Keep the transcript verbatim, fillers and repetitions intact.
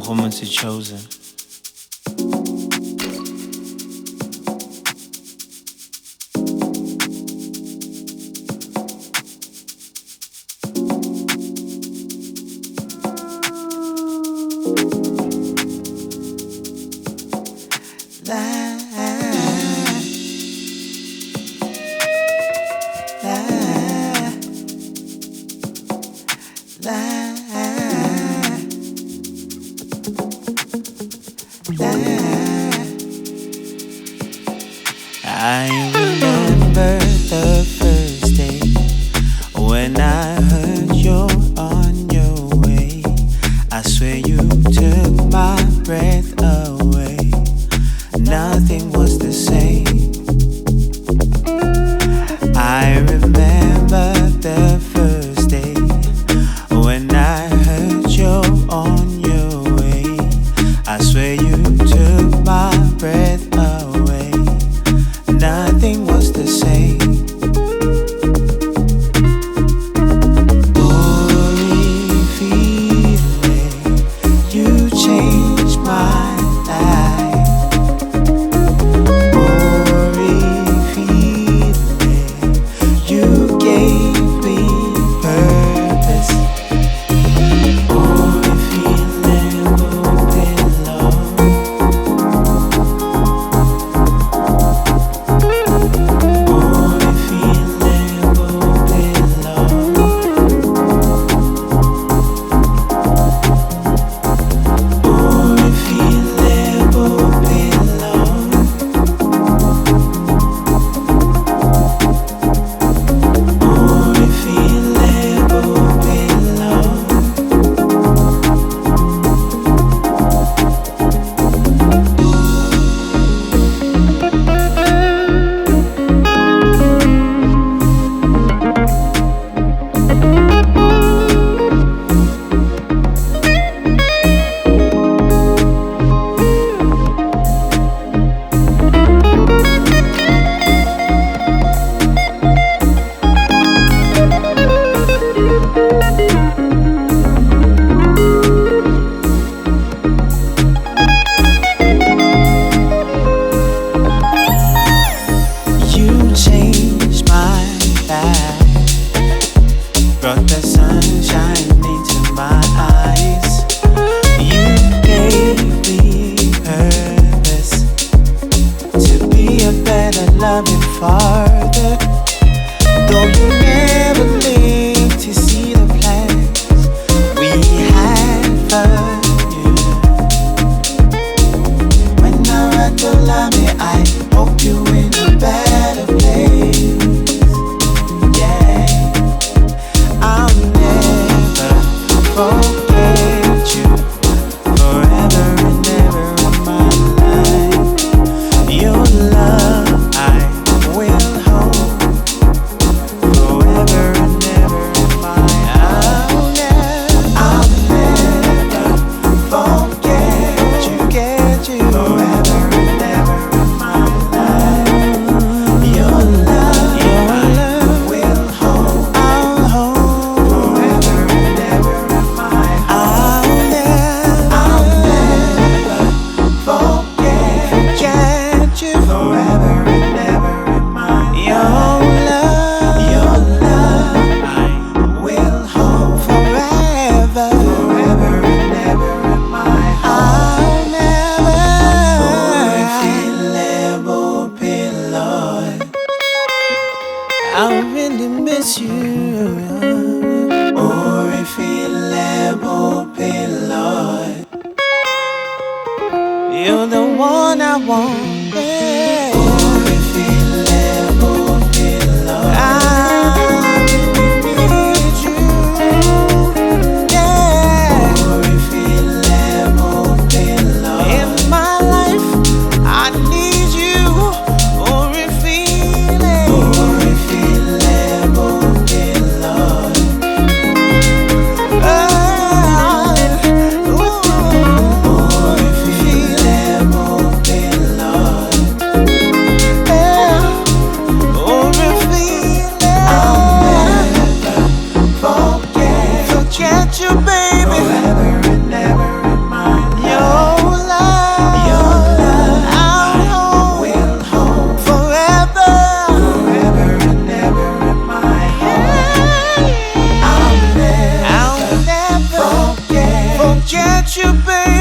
romantic chosen. I remember the first day when I heard you're on your way. I swear you took my breath away. Nothing was the same. I remember the first day when I heard you're on your way. I swear you took my breath away. Nothing was the same. Only feeling you changed my life. Only feeling you gave me purpose. Only feeling open love. Brought the sunshine into my eyes. You gave me purpose to be a better loving father. Though you never lived to see the plans we had for you. When I write the line, I hope you in a better place. I'll never forget you, forever and ever in my life. Your love I will hold, forever and ever in my I'll never, I'll never forget you, get you, forever and ever in my life. Your love, your love will hold, I'll hold. I really miss you. Or if you Lord, you're the one I want. Yeah. Or if you Lord, I really need you. Yeah. Or if you Lord, in my life I need you. Or if you Or if you Lord, you, baby.